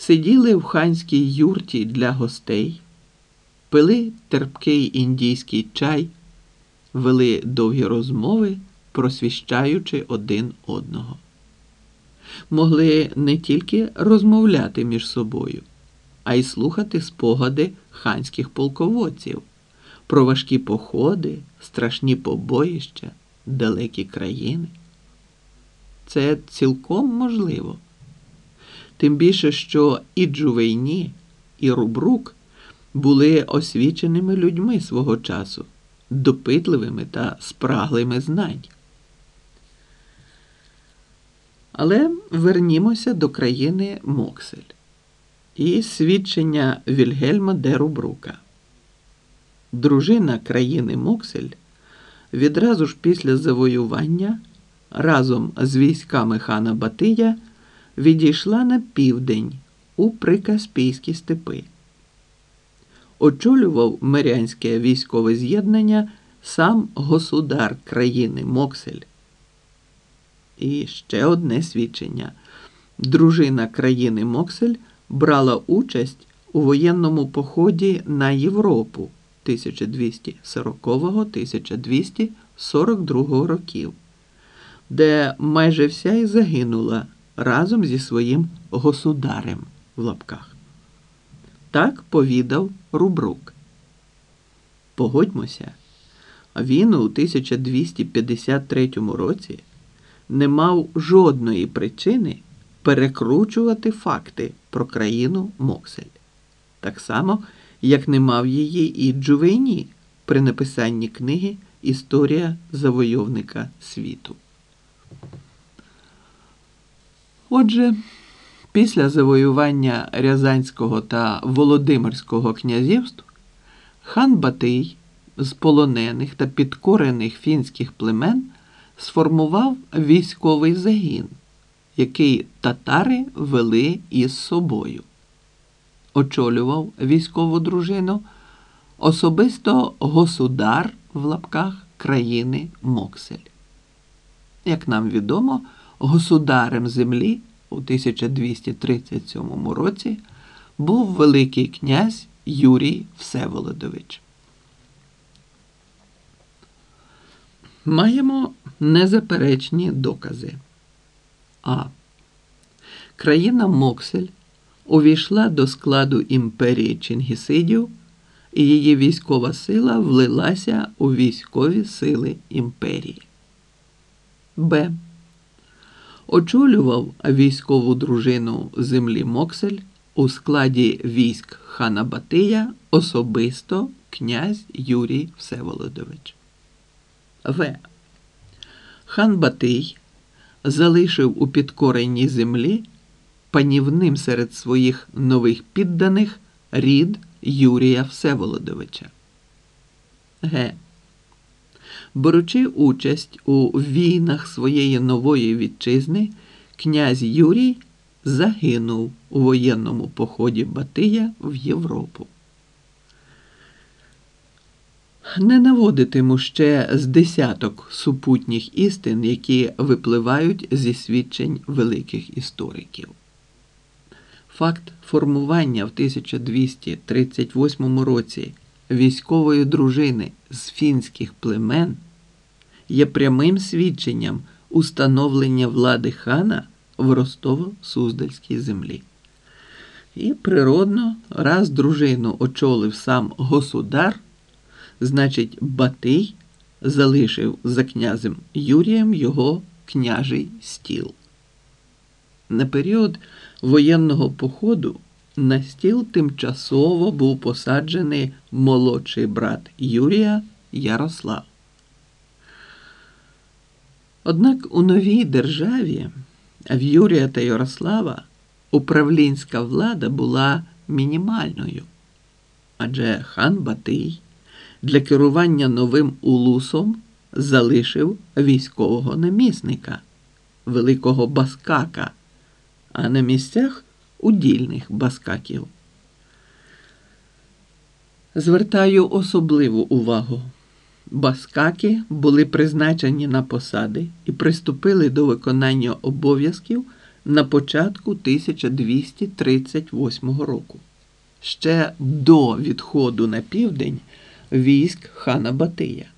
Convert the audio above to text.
сиділи в ханській юрті для гостей, пили терпкий індійський чай, вели довгі розмови, просвіщаючи один одного. Могли не тільки розмовляти між собою, а й слухати спогади ханських полководців про важкі походи, страшні побоїща, далекі країни. Це цілком можливо. Тим більше, що і Джувейні, і Рубрук були освіченими людьми свого часу, допитливими та спраглими знань. Але вернімося до країни Моксель і свідчення Вільгельма де Рубрука. Дружина країни Моксель відразу ж після завоювання разом з військами хана Батия відійшла на південь у Прикаспійські степи. Очолював мирянське військове з'єднання сам государ країни Моксель. І ще одне свідчення. Дружина країни Моксель брала участь у воєнному поході на Європу 1240-1242 років, де майже вся і загинула разом зі своїм «государем» в лапках. Так повідав Рубрук. Погодьмося, він у 1253 році не мав жодної причини перекручувати факти про країну Моксель. Так само, як не мав її і Джувейні при написанні книги «Історія завойовника світу». Отже, після завоювання Рязанського та Володимирського князівств хан Батий з полонених та підкорених фінських племен сформував військовий загін, який татари вели із собою. Очолював військову дружину особисто государ в лапках країни Моксель. Як нам відомо, государем землі у 1237 році був великий князь Юрій Всеволодович. Маємо незаперечні докази. А. Країна Моксель увійшла до складу імперії Чингісидів, і її військова сила влилася у військові сили імперії. Б. Очолював військову дружину землі Моксель у складі військ хана Батия особисто князь Юрій Всеволодович. В. Хан Батий залишив у підкореній землі панівним серед своїх нових підданих рід Юрія Всеволодовича. Г. Беручи участь у війнах своєї нової вітчизни, князь Юрій загинув у воєнному поході Батия в Європу. Не наводитиму ще з десяток супутніх істин, які випливають зі свідчень великих істориків. Факт формування в 1238 році військової дружини з фінських племен є прямим свідченням установлення влади хана в Ростово-Суздальській землі. І природно, раз дружину очолив сам государ, значить Батий залишив за князем Юрієм його княжий стіл. На період воєнного походу на стіл тимчасово був посаджений молодший брат Юрія Ярослав. Однак у новій державі в Юрія та Ярослава управлінська влада була мінімальною, адже хан Батий для керування новим улусом залишив військового намісника, великого баскака, а на місцях удільних баскаків. Звертаю особливу увагу. Баскаки були призначені на посади і приступили до виконання обов'язків на початку 1238 року, ще до відходу на південь військ хана Батия.